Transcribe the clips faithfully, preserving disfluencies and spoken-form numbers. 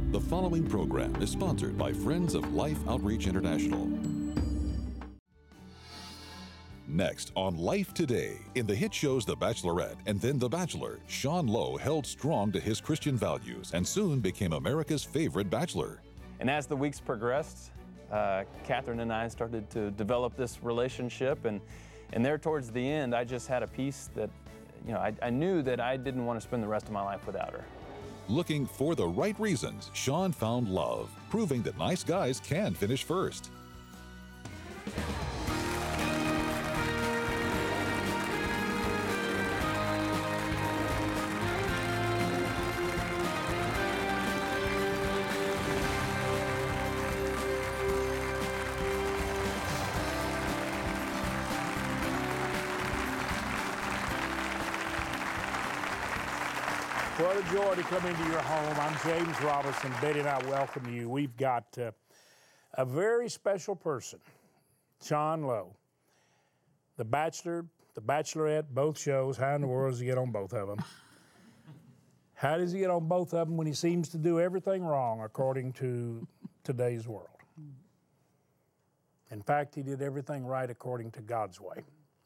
The following program is sponsored by Friends of Life Outreach International. Next on Life Today, in the hit shows The Bachelorette and then The Bachelor, Sean Lowe held strong to his Christian values and soon became America's favorite bachelor. And as the weeks progressed, uh, Catherine and I started to develop this relationship, and, and there towards the end, I just had a peace that, you know, I, I knew that I didn't want to spend the rest of my life without her. Looking for the right reasons, Sean found love, proving that nice guys can finish first. What a joy to come into your home. I'm James Robinson. Betty and I welcome you. We've got uh, a very special person, Sean Lowe. The Bachelor, The Bachelorette, both shows. How in the world does he get on both of them? How does he get on both of them when he seems to do everything wrong according to today's world? In fact, he did everything right according to God's way.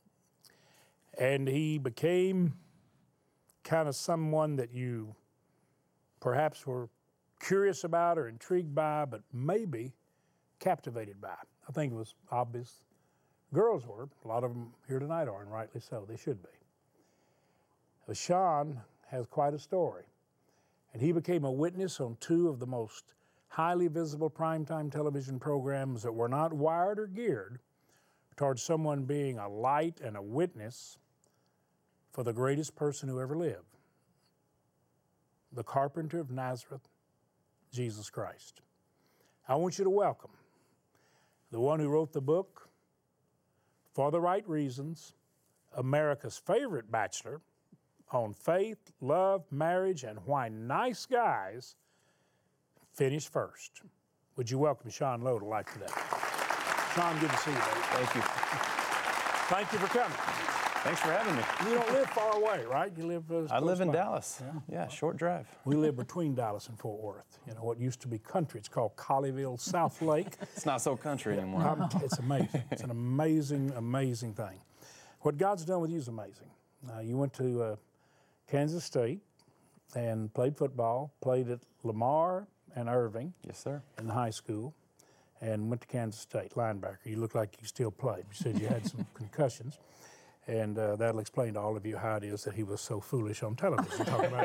And he became kind of someone that you perhaps were curious about or intrigued by, but maybe captivated by. I think it was obvious. Girls were. A lot of them here tonight are, and rightly so. They should be. But Sean has quite a story. And he became a witness on two of the most highly visible primetime television programs that were not wired or geared towards someone being a light and a witness for the greatest person who ever lived, the carpenter of Nazareth, Jesus Christ. I want you to welcome the one who wrote the book, For the Right Reasons, America's favorite bachelor, on faith, love, marriage, and why nice guys finish first. Would you welcome Sean Lowe to Life Today? Sean, good to see you, buddy. Thank you. Thank you for coming. Thanks for having me. You don't live far away, right? You live. Uh, I live in by. Dallas. Yeah. yeah, short drive. We live between Dallas and Fort Worth. You know, what used to be country, it's called Colleyville, South Lake. It's not so country anymore. Um, it's amazing. It's an amazing, amazing thing. What God's done with you is amazing. Uh, you went to uh, Kansas State and played football, played at Lamar and Irving. Yes, sir. In high school, and went to Kansas State, linebacker. You look like you still played. You said you had some concussions. And uh, that'll explain to all of you how it is that he was so foolish on television talking about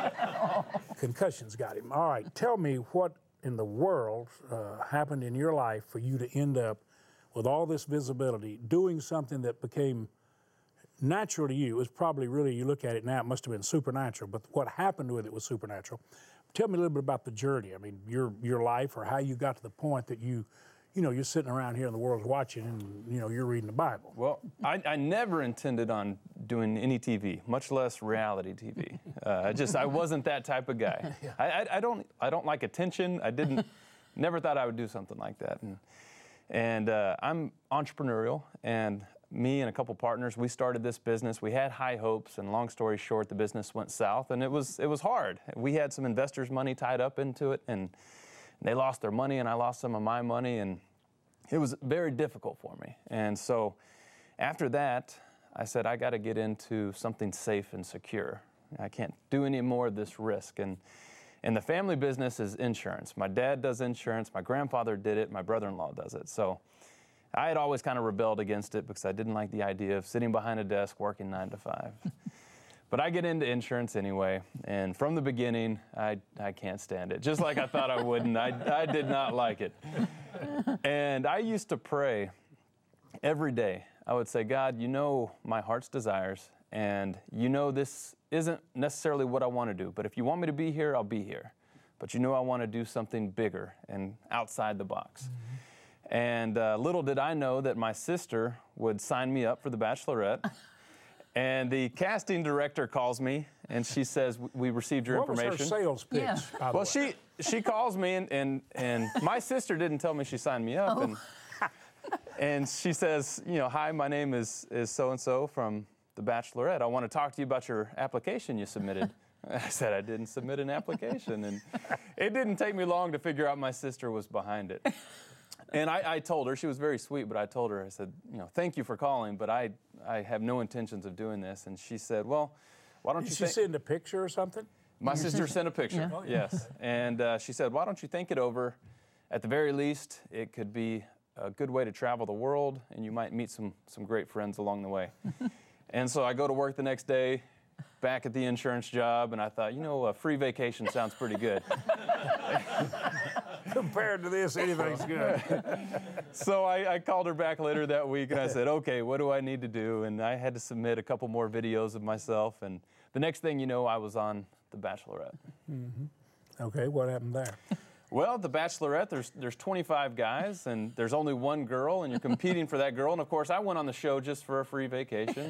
that. Concussions got him. All right, tell me what in the world uh, happened in your life for you to end up with all this visibility, doing something that became natural to you. It was probably really, you look at it now, it must have been supernatural, but what happened with it was supernatural. Tell me a little bit about the journey. I mean, your your life, or how you got to the point that you You know, you're sitting around here and the world's watching and, you know, you're reading the Bible. Well, I, I never intended on doing any T V, much less reality T V. Uh, I just, I wasn't that type of guy. yeah. I, I, I don't I don't like attention. I didn't, never thought I would do something like that. And, and uh, I'm entrepreneurial, and me and a couple partners, we started this business. We had high hopes, and long story short, the business went south, and it was, it was hard. We had some investors' money tied up into it, and they lost their money, and I lost some of my money, and it was very difficult for me. And so after that, I said, I got to get into something safe and secure. I can't do any more of this risk. And, and the family business is insurance. My dad does insurance. My grandfather did it. My brother-in-law does it. So I had always kind of rebelled against it because I didn't like the idea of sitting behind a desk working nine to five. But I get into insurance anyway, and from the beginning, I, I can't stand it. Just like I thought I wouldn't, I, I did not like it. And I used to pray every day. I would say, God, you know my heart's desires, and you know this isn't necessarily what I want to do, but if you want me to be here, I'll be here. But you know I want to do something bigger and outside the box. Mm-hmm. And uh, little did I know that my sister would sign me up for The Bachelorette. And the casting director calls me, and she says, we received your what information. What was her sales pitch, yeah. by the Well, way? she she calls me, and, and, and my sister didn't tell me she signed me up. Oh. And, and she says, you know, hi, my name is, is so-and-so from The Bachelorette. I want to talk to you about your application you submitted. I said I didn't submit an application, and it didn't take me long to figure out my sister was behind it. And I, I told her, she was very sweet, but I told her, I said, you know, thank you for calling, but I, I have no intentions of doing this. And she said, well, why don't Did you she think... send a picture or something? My sister sent a picture, Yeah. yes. And uh, she said, why don't you think it over? At the very least, it could be a good way to travel the world, and you might meet some, some great friends along the way. And so I go to work the next day, back at the insurance job, and I thought, you know, a free vacation sounds pretty good. Compared to this, anything's good. So I, I called her back later that week, and I said, okay, what do I need to do? And I had to submit a couple more videos of myself, and the next thing you know, I was on The Bachelorette. Mm-hmm. Okay, what happened there? Well, The Bachelorette, there's there's twenty-five guys, and there's only one girl, and you're competing for that girl. And of course, I went on the show just for a free vacation,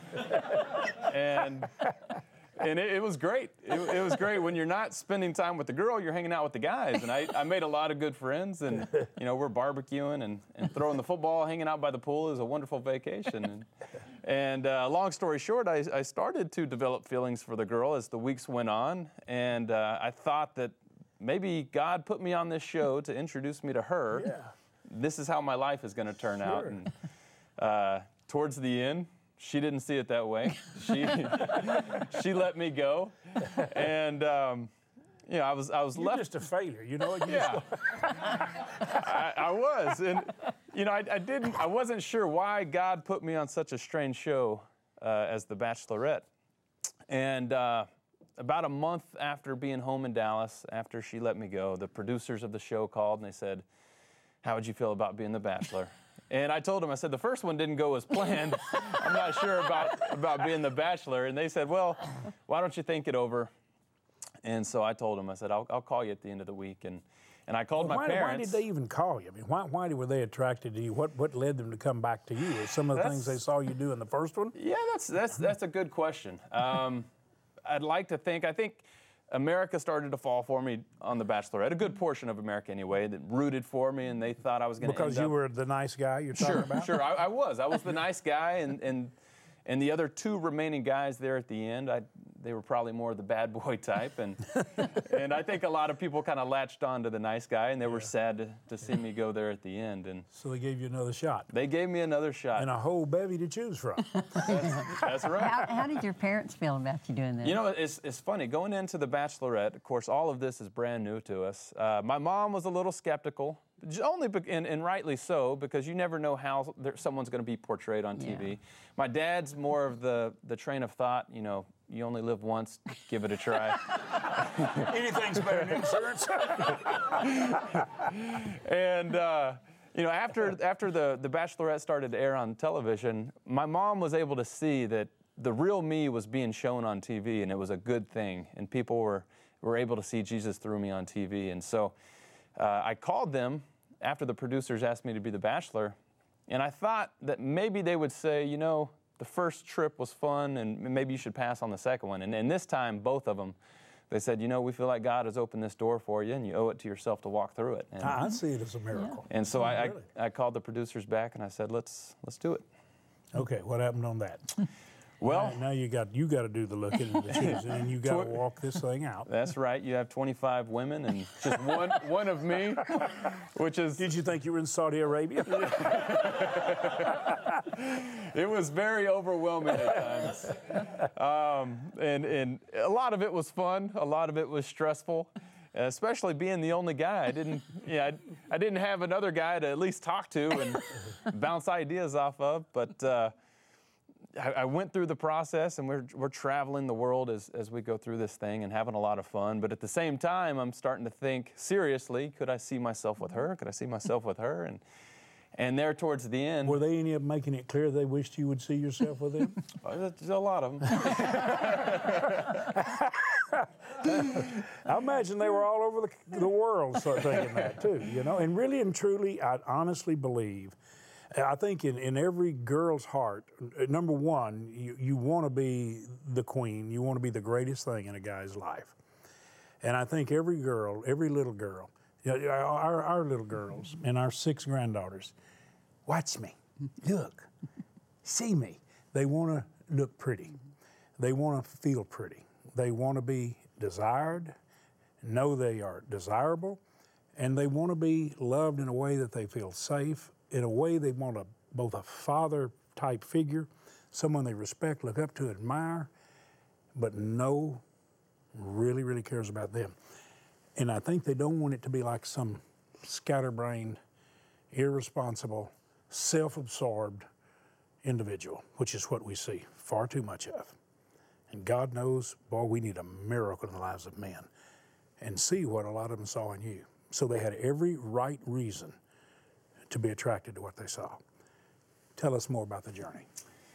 and and, and it, it was great. It, it was great when you're not spending time with the girl, you're hanging out with the guys. And I, I made a lot of good friends, and you know, we're barbecuing and, and throwing the football, hanging out by the pool is a wonderful vacation. And, and uh, long story short, I, I started to develop feelings for the girl as the weeks went on, and uh, I thought that maybe God put me on this show to introduce me to her. Yeah. This is how my life is going to turn out. Sure. And uh, towards the end, she didn't see it that way. She she let me go, and um, you know, I was I was You're left. just a failure, you know. You Yeah, I, I was, and you know, I, I didn't. I wasn't sure why God put me on such a strange show uh, as The Bachelorette, and. Uh, About a month after being home in Dallas, after she let me go, the producers of the show called and they said, how would you feel about being the Bachelor? And I told them, I said, the first one didn't go as planned. I'm not sure about, about being the Bachelor. And they said, well, why don't you think it over? And so I told them, I said, I'll, I'll call you at the end of the week. And, and I called Well, my why, parents. why did they even call you? I mean, why, why were they attracted to you? What what led them to come back to you? Some of the things they That's- saw you do in the first one? Yeah, that's that's that's a good question. Um, I'd like to think. I think America started to fall for me on The Bachelorette. A good portion of America, anyway, that rooted for me, and they thought I was going to. Because you were the nice guy you're talking Sure, about? sure. I, I was. I was the nice guy, and and and the other two remaining guys there at the end, I they were probably more the bad boy type, and and I think a lot of people kind of latched on to the nice guy, and they were sad to, to see me go there at the end, and So they gave you another shot. they gave me another shot. And a whole bevy to choose from. That's right. How, how did your parents feel about you doing this? You know, it's, it's funny. Going into The Bachelorette, of course, all of this is brand new to us. Uh, my mom was a little skeptical, j- only be- and, and rightly so, because you never know how there, someone's going to be portrayed on T V. Yeah. My dad's more of the, the train of thought, you know, you only live once, give it a try. Anything's better than insurance. And uh, you know, after after the the Bachelorette started to air on television, my mom was able to see that the real me was being shown on T V, and it was a good thing, and people were were able to see Jesus through me on T V. And so uh, I called them after the producers asked me to be the Bachelor, and I thought that maybe they would say, you know, the first trip was fun, and maybe you should pass on the second one. And, and this time, both of them, they said, you know, we feel like God has opened this door for you, and you owe it to yourself to walk through it. And, I see it as a miracle. and so I, Really? I, I called the producers back, and I said, let's let's do it. Okay, what happened on that? Well, Now you got you got to do the looking and the choosing, and you got to walk this thing out. that's right. You have twenty-five women and just one one of me, which is Did you think you were in Saudi Arabia? it was very overwhelming at times. Um, and and a lot of it was fun. A lot of it was stressful. Especially being the only guy, I didn't, yeah, I, I didn't have another guy to at least talk to and bounce ideas off of. But uh, I, I went through the process, and we're we're traveling the world as as we go through this thing and having a lot of fun. But at the same time, I'm starting to think seriously: could I see myself with her? Could I see myself with her? And and there towards the end, Were they any of them making it clear they wished you would see yourself with them? uh, there's a lot of them. I imagine they were all over the, the world sort of thinking that too, you know. And really and truly, I honestly believe, I think in, in every girl's heart, uh, number one, you, you want to be the queen. You want to be the greatest thing in a guy's life. And I think every girl, every little girl, you know, our, our little girls and our six granddaughters, watch me, look, see me. They want to look pretty. They want to feel pretty. they want to be desired, know they are desirable, and they want to be loved in a way that they feel safe, in a way they want a, both a father-type figure, someone they respect, look up to, admire, but know really, really cares about them. And I think they don't want it to be like some scatterbrained, irresponsible, self-absorbed individual, which is what we see far too much of. And God knows, boy, we need a miracle in the lives of men, and see what a lot of them saw in you. So they had every right reason to be attracted to what they saw. Tell us more about the journey.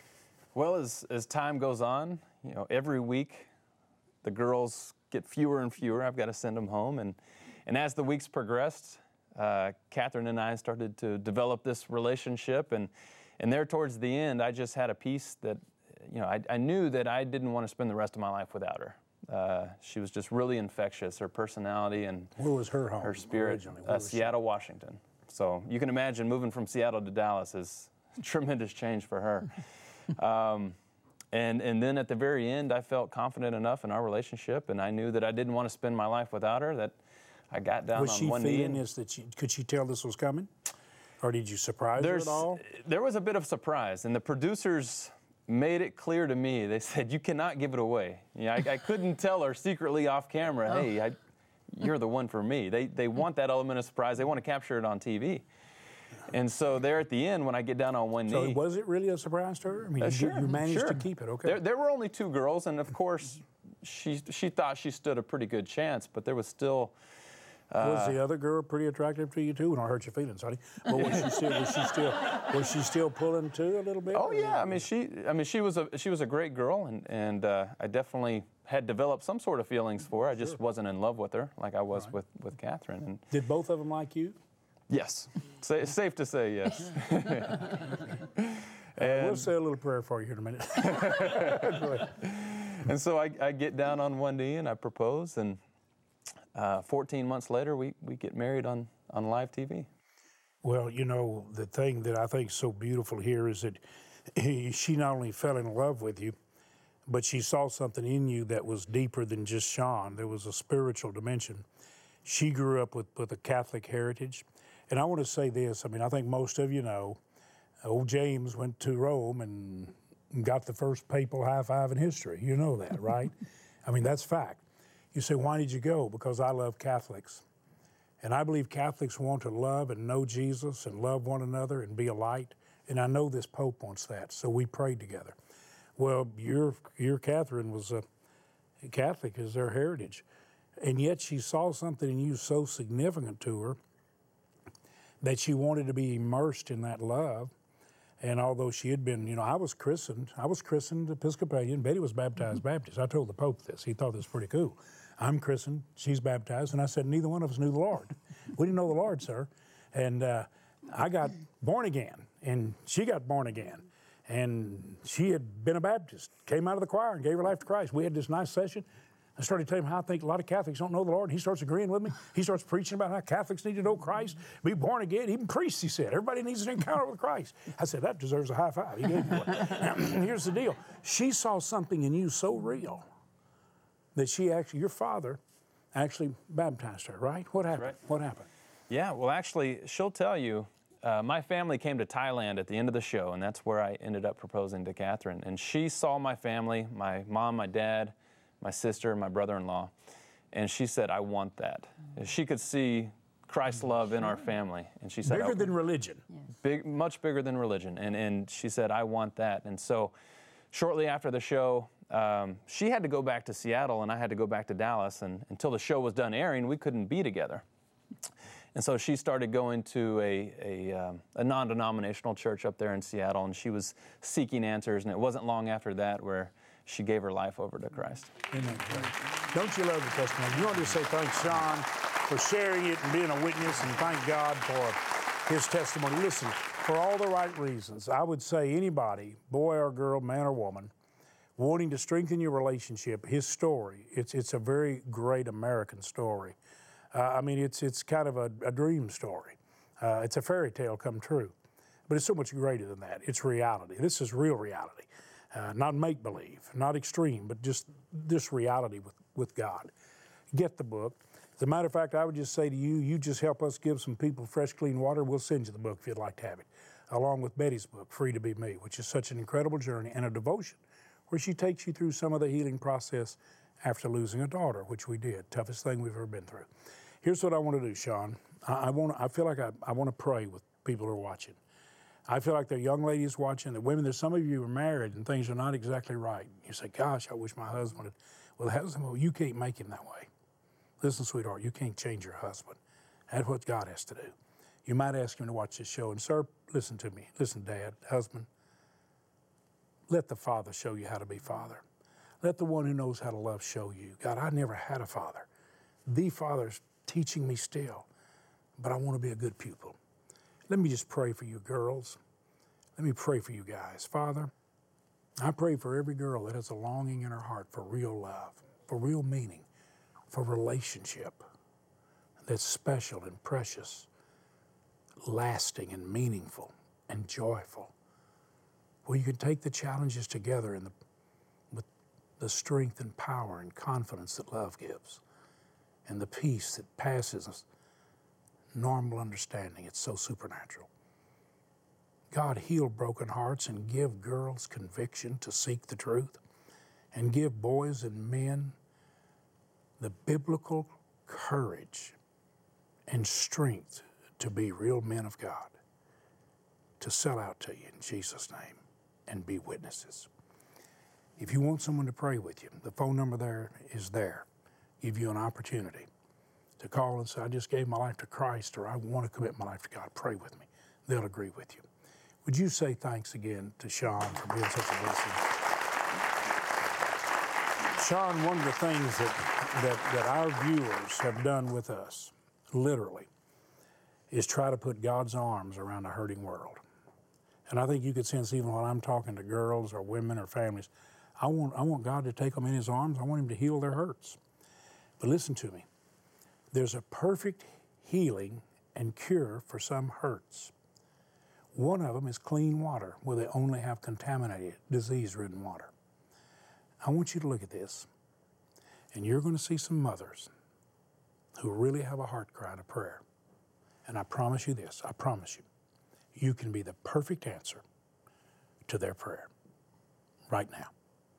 Well, as, as time goes on, you know, every week the girls get fewer and fewer. I've got to send them home. And, and as the weeks progressed, uh, Catherine and I started to develop this relationship. And, and there towards the end, I just had a piece that, you know, I, I knew that I didn't want to spend the rest of my life without her. Uh, she was just really infectious, her personality and Where was her home her spirit. originally? Where Uh, was she? Seattle, Washington. So you can imagine moving from Seattle to Dallas is a tremendous change for her. um, and, and then at the very end, I felt confident enough in our relationship, and I knew that I didn't want to spend my life without her, that I got down Was on she one knee. feeling this, that she, could she tell this was coming? Or did you surprise There's, her at all? There was a bit of surprise, and the producers made it clear to me. They said, you cannot give it away. You know, I, I couldn't tell her secretly off camera, Oh. hey, I, you're the one for me. They, they want that element of surprise. They want to capture it on T V. And so there at the end, when I get down on one So knee. was it really a surprise to her? I mean, Uh, you, sure, you managed sure. to keep it, okay. There, there were only two girls, and of course, she, she thought she stood a pretty good chance, but there was still. was the other girl pretty attractive to you too? And I hurt your feelings, honey. But was she still was she still was she still pulling too a little bit? Oh yeah, I mean she, I mean she was a she was a great girl, and and uh, I definitely had developed some sort of feelings for her. I just wasn't in love with her like I was Right. with with Catherine. And Did both of them like you? yes, Sa- it's safe to say yes. We'll say a little prayer for you here in a minute. Go ahead. And so I, I get down on one knee and I propose, and uh, fourteen months later we we get married on on live T V. Well, you know, the thing that I think is so beautiful here is that he, she not only fell in love with you, but she saw something in you that was deeper than just Sean. There was a spiritual dimension. She grew up with, with a Catholic heritage. And I want to say this, I mean, I think most of you know, old James went to Rome and got the first papal high five in history. You know that, right? I mean, that's fact. You say, why did you go? Because I love Catholics. And I believe Catholics want to love and know Jesus and love one another and be a light. And I know this Pope wants that, so we prayed together. Well, your your Catherine was a Catholic, is their heritage. And yet she saw something in you so significant to her that she wanted to be immersed in that love. And although she had been, you know, I was christened, I was christened Episcopalian. Betty was baptized Baptist. I told the Pope this. He thought this was pretty cool. I'm christened, she's baptized, and I said, neither one of us knew the Lord. We didn't know the Lord, sir. And uh, I got born again, and she got born again. And she had been a Baptist, came out of the choir and gave her life to Christ. We had this nice session. I started telling him how I think a lot of Catholics don't know the Lord. He starts agreeing with me. He starts preaching about how Catholics need to know Christ, be born again. Even priests, he said. Everybody needs an encounter with Christ. I said, that deserves a high five. He gave me one. Here's the deal. She saw something in you so real that she actually, your father, actually baptized her, right? What happened? right. What happened? Yeah, well, actually, she'll tell you, uh, my family came to Thailand at the end of the show, and that's where I ended up proposing to Catherine. And she saw my family, my mom, my dad, my sister, my brother-in-law, and she said, I want that. She could see Christ's love in our family, and she said, Bigger I- than religion. big, much bigger than religion. And, and she said, I want that. And so shortly after the show, um, she had to go back to Seattle and I had to go back to Dallas. And until the show was done airing, we couldn't be together. And so she started going to a, a, um, a non-denominational church up there in Seattle, and she was seeking answers. And it wasn't long after that where she gave her life over to Christ. Isn't that great? Don't you love the testimony? You want to just say thanks, Sean, for sharing it and being a witness, and thank God for his testimony. Listen, for all the right reasons, I would say anybody, boy or girl, man or woman, wanting to strengthen your relationship, his story, it's it's a very great American story. Uh, I mean, it's it's kind of a, a dream story. Uh, it's a fairy tale come true. But it's so much greater than that. It's reality. This is real reality. Uh, not make-believe, not extreme, but just this reality with, with God. Get the book. As a matter of fact, I would just say to you, you just help us give some people fresh, clean water. We'll send you the book if you'd like to have it, along with Betty's book, Free to Be Me, which is such an incredible journey and a devotion where she takes you through some of the healing process after losing a daughter, which we did. Toughest thing we've ever been through. Here's what I want to do, Sean. I, I, want, I feel like I, I want to pray with people who are watching. I feel like there are young ladies watching, the women, there's some of you who are married and things are not exactly right. You say, gosh, I wish my husband would. Well, husband, well, you can't make him that way. Listen, sweetheart, you can't change your husband. That's what God has to do. You might ask him to watch this show. And, sir, listen to me. Listen, Dad, husband, let the Father show you how to be Father. Let the one who knows how to love show you. God, I never had a father. The Father's teaching me still, but I want to be a good pupil. Let me just pray for you girls. Let me pray for you guys. Father, I pray for every girl that has a longing in her heart for real love, for real meaning, for relationship that's special and precious, lasting and meaningful and joyful, where you can take the challenges together in the, with the strength and power and confidence that love gives, and the peace that passes us normal understanding. It's so supernatural. God, heal broken hearts and give girls conviction to seek the truth, and give boys and men the biblical courage and strength to be real men of God, to sell out to you in Jesus' name and be witnesses. If you want someone to pray with you, the phone number there is there. Give you an opportunity to call and say, I just gave my life to Christ, or I want to commit my life to God. Pray with me. They'll agree with you. Would you say thanks again to Sean for being such a blessing? Sean, one of the things that, that, that our viewers have done with us, literally, is try to put God's arms around a hurting world. And I think you could sense even when I'm talking to girls or women or families, I want, I want God to take them in his arms. I want him to heal their hurts. But listen to me. There's a perfect healing and cure for some hurts. One of them is clean water, where they only have contaminated, disease-ridden water. I want you to look at this, and you're going to see some mothers who really have a heart cry and a prayer. And I promise you this, I promise you, you can be the perfect answer to their prayer right now.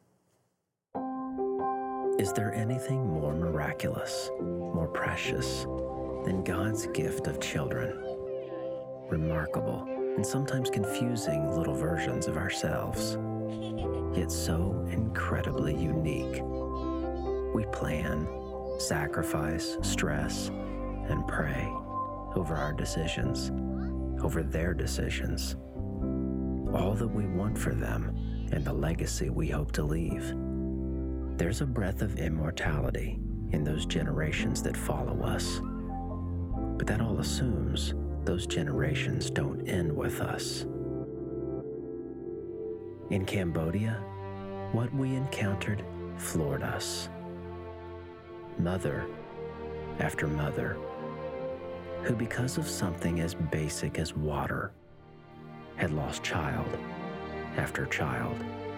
Is there anything more miraculous, more precious than God's gift of children? Remarkable and sometimes confusing little versions of ourselves, yet so incredibly unique. We plan, sacrifice, stress, and pray over our decisions, over their decisions, all that we want for them and the legacy we hope to leave. There's a breath of immortality in those generations that follow us. But that all assumes those generations don't end with us. In Cambodia, what we encountered floored us. Mother after mother, who because of something as basic as water, had lost child after child.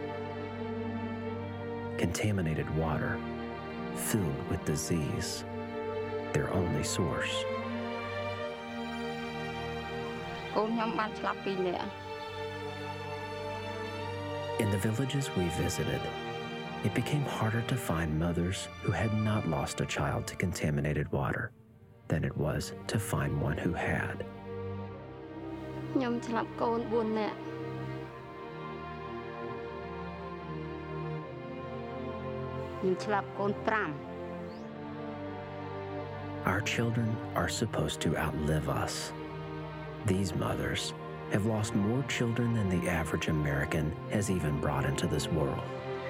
Contaminated water, filled with disease, their only source. In the villages we visited, it became harder to find mothers who had not lost a child to contaminated water than it was to find one who had. Our children are supposed to outlive us. These mothers have lost more children than the average American has even brought into this world.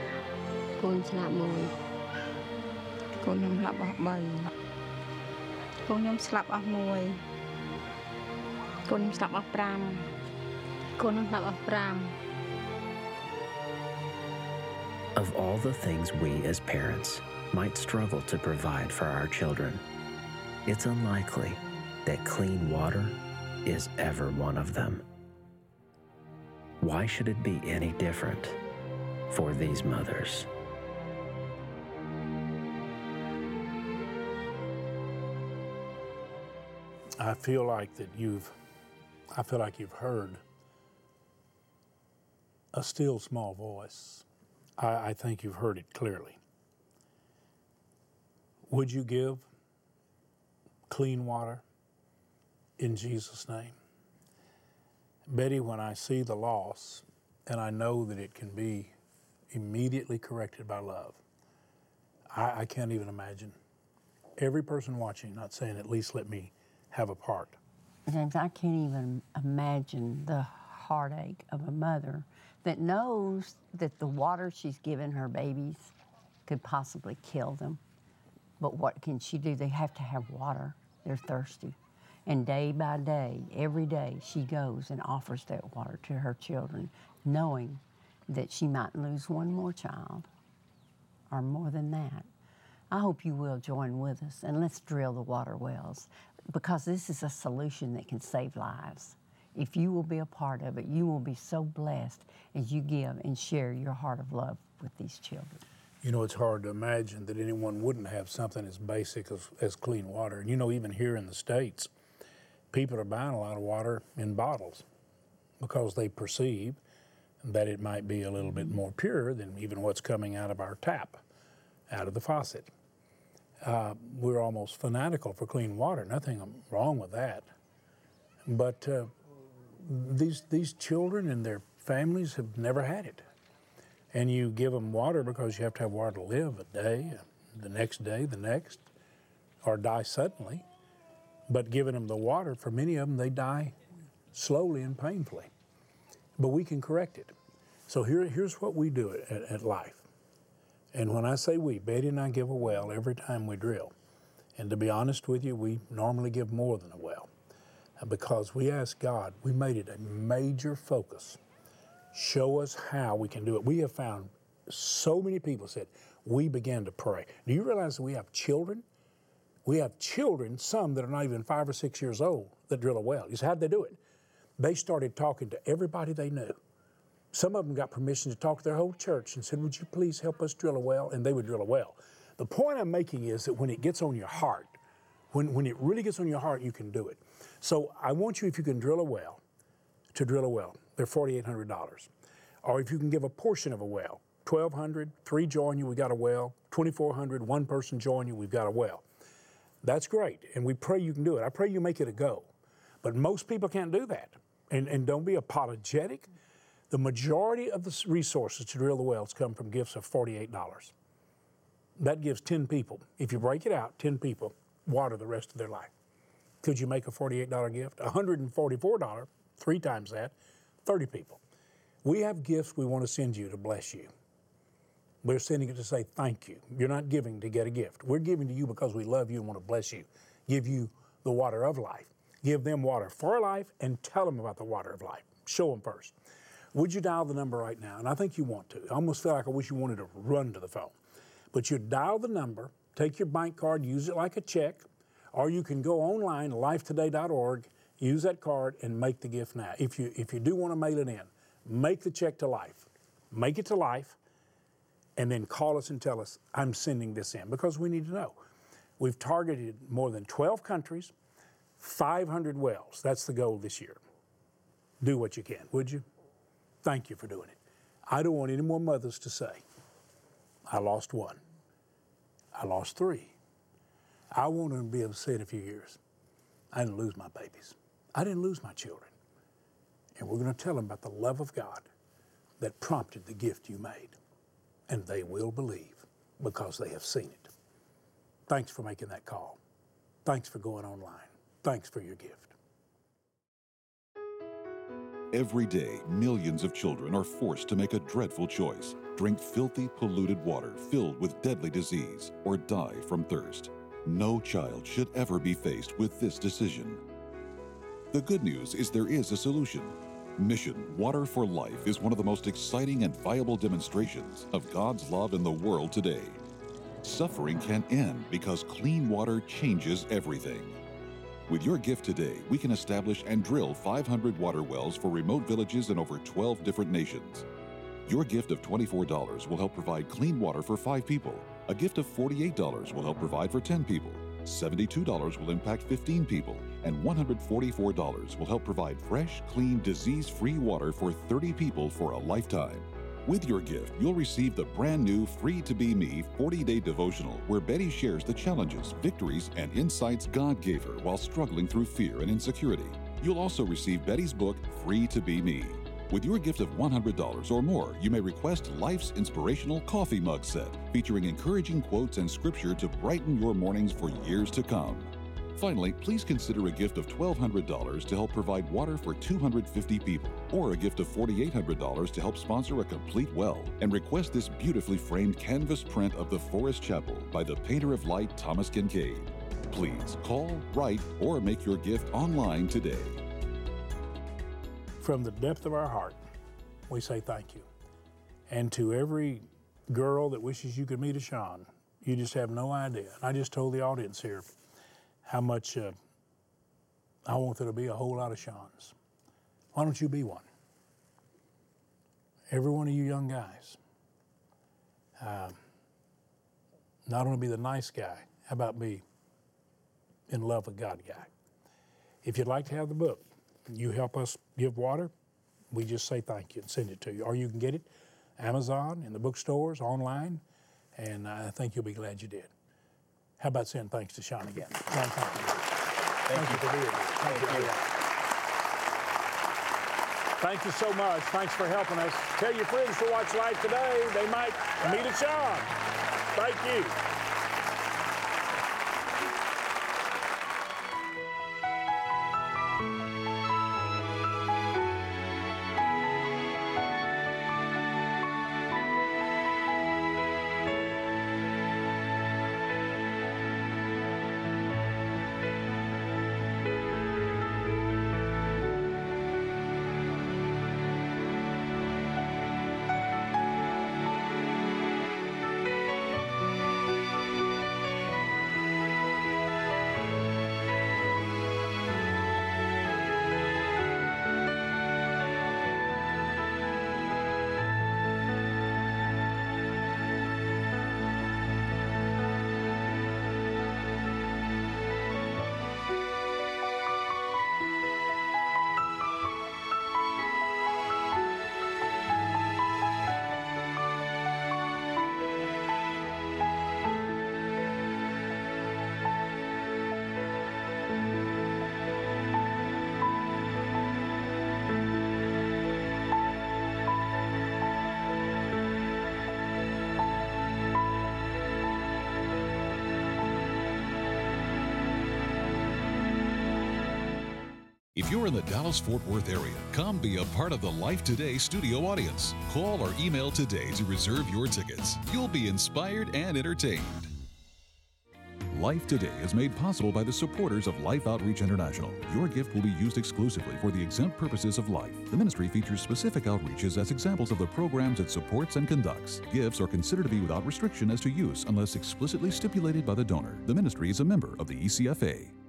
Of all the things we as parents might struggle to provide for our children, it's unlikely that clean water is ever one of them. Why should it be any different? for these mothers. I feel like that you've, I feel like you've heard a still small voice. I, I think you've heard it clearly. Would you give clean water in Jesus' name? Betty, when I see the loss, and I know that it can be immediately corrected by love, I, I can't even imagine. Every person watching, not saying at least let me have a part. James, I can't even imagine the heartache of a mother that knows that the water she's given her babies could possibly kill them. But what can she do? They have to have water. They're thirsty. And day by day, every day, she goes and offers that water to her children, knowing that she might lose one more child, or more than that. I hope you will join with us, and let's drill the water wells, because this is a solution that can save lives. If you will be a part of it, you will be so blessed as you give and share your heart of love with these children. You know, it's hard to imagine that anyone wouldn't have something as basic as, as clean water. And you know, even here in the States, people are buying a lot of water in bottles because they perceive that it might be a little bit more pure than even what's coming out of our tap, out of the faucet. Uh, we're almost fanatical for clean water. Nothing wrong with that. But uh, these, these children and their families have never had it. And you give them water because you have to have water to live a day, the next day, the next, or die suddenly. But giving them the water, for many of them, they die slowly and painfully. But we can correct it. So here, here's what we do at, at Life. And when I say we, Betty and I give a well every time we drill. And to be honest with you, we normally give more than a well. Because we ask God, we made it a major focus. Show us how we can do it. We have found so many people said, we began to pray. Do you realize that we have children? We have children, some that are not even five or six years old, that drill a well. You say, how'd they do it? They started talking to everybody they knew. Some of them got permission to talk to their whole church and said, would you please help us drill a well? And they would drill a well. The point I'm making is that when it gets on your heart, when, when it really gets on your heart, you can do it. So I want you, if you can drill a well, to drill a well. They're four thousand eight hundred dollars. Or if you can give a portion of a well, twelve hundred dollars, three join you, we got a well. twenty-four hundred dollars, one person join you, we've got a well. That's great, and we pray you can do it. I pray you make it a go. But most people can't do that. And, and don't be apologetic. The majority of the resources to drill the wells come from gifts of forty-eight dollars. That gives ten people, if you break it out, ten people water the rest of their life. Could you make a forty-eight dollar gift? one hundred forty-four dollars, three times that, thirty people. We have gifts we want to send you to bless you. We're sending it to say thank you. You're not giving to get a gift. We're giving to you because we love you and want to bless you. Give you the water of life. Give them water for life and tell them about the water of life. Show them first. Would you dial the number right now? And I think you want to. I almost feel like I wish you wanted to run to the phone. But you dial the number, take your bank card, use it like a check, or you can go online, life today dot org, use that card and make the gift now. If you, if you do want to mail it in, make the check to Life. Make it to Life, and then call us and tell us, I'm sending this in, because we need to know. We've targeted more than twelve countries, five hundred wells. That's the goal this year. Do what you can, would you? Thank you for doing it. I don't want any more mothers to say, I lost one. I lost three. I want them to be able to say in a few years, I didn't lose my babies. I didn't lose my children. And we're going to tell them about the love of God that prompted the gift you made. And they will believe because they have seen it. Thanks for making that call. Thanks for going online. Thanks for your gift. Every day, millions of children are forced to make a dreadful choice: drink filthy, polluted water filled with deadly disease, or die from thirst. No child should ever be faced with this decision. The good news is there is a solution. Mission Water for Life is one of the most exciting and viable demonstrations of God's love in the world today. Suffering can end because clean water changes everything. With your gift today, we can establish and drill five hundred water wells for remote villages in over twelve different nations. Your gift of twenty-four dollars will help provide clean water for five people. A gift of forty-eight dollars will help provide for ten people. seventy-two dollars will impact fifteen people. And one hundred forty-four dollars will help provide fresh, clean, disease-free water for thirty people for a lifetime. With your gift, you'll receive the brand new Free to Be Me forty-day devotional where Betty shares the challenges, victories, and insights God gave her while struggling through fear and insecurity. You'll also receive Betty's book, Free to Be Me. With your gift of one hundred dollars or more, you may request Life's Inspirational Coffee Mug Set, featuring encouraging quotes and scripture to brighten your mornings for years to come. Finally, please consider a gift of twelve hundred dollars to help provide water for two hundred fifty people, or a gift of forty-eight hundred dollars to help sponsor a complete well, and request this beautifully framed canvas print of the Forest Chapel by the painter of light, Thomas Kincaid. Please call, write, or make your gift online today. From the depth of our heart, we say thank you. And to every girl that wishes you could meet a Sean, you just have no idea. And I just told the audience here how much uh, I want there to be a whole lot of Seans. Why don't you be one? Every one of you young guys. Uh, not only be the nice guy, how about be in love with God guy? If you'd like to have the book, you help us give water, we just say thank you and send it to you. Or you can get it Amazon, in the bookstores, online, and I think you'll be glad you did. How about saying thanks to Sean again? Sean, thank you. Thank, thank you. you for being here. Thank, thank you. you. Thank you so much. Thanks for helping us. Tell your friends to watch Life Today. They might meet a Sean. Thank you. If you're in the Dallas-Fort Worth area, come be a part of the Life Today studio audience. Call or email today to reserve your tickets. You'll be inspired and entertained. Life Today is made possible by the supporters of Life Outreach International. Your gift will be used exclusively for the exempt purposes of life. The ministry features specific outreaches as examples of the programs it supports and conducts. Gifts are considered to be without restriction as to use unless explicitly stipulated by the donor. The ministry is a member of the E C F A.